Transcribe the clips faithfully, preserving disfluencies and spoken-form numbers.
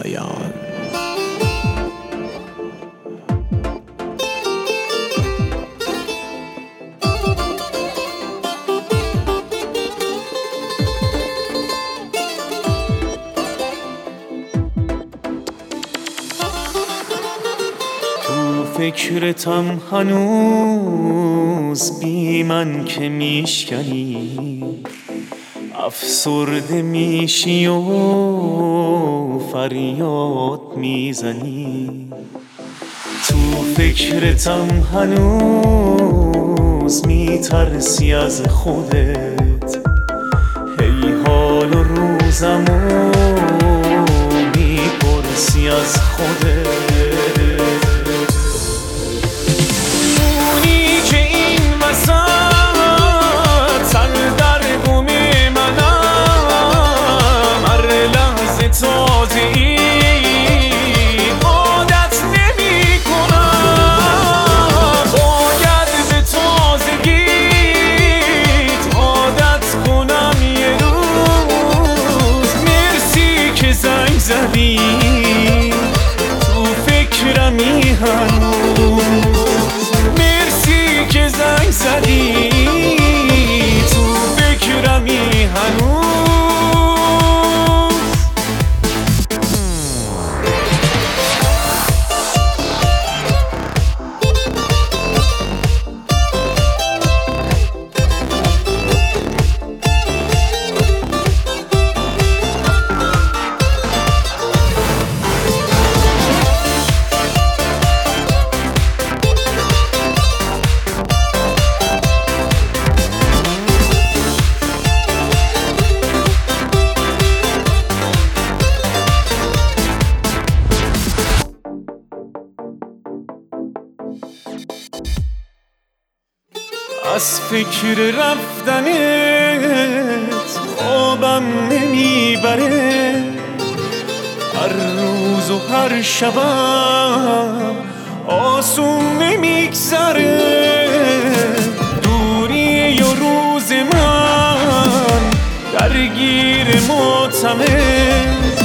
بیان. فکرتم هنوز بی من که میشکنی، افسرده میشی و فریاد میزنی. تو فکرتم هنوز میترسی از خودت، هی حال و روزمو میپرسی از خودت. تو فکرمی هنوز، مرسی که زنگ زدی. تو فکرمی هنوز. از فکر رفتنت خوابم نمیبره، هر روز و هر شبم آسون نمیگذره. دوری و روز من درگیر ماتمه،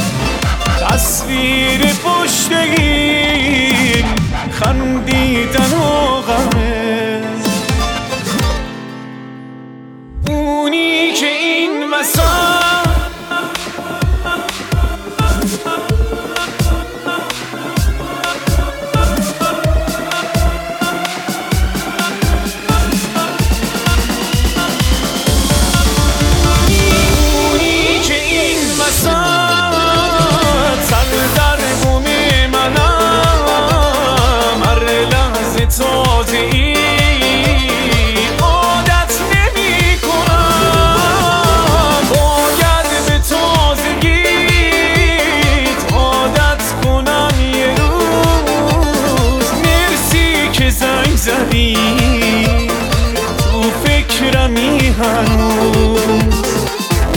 تصویر پشت این خندیدن و غمه. اونی که این وسط اونی که این وسط سر در گم منم، هر لحظه تازه ای زدی. تو فکرمی هنوز،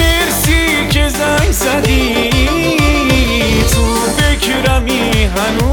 مرسی که زنگ زدی. تو فکرمی هنوز.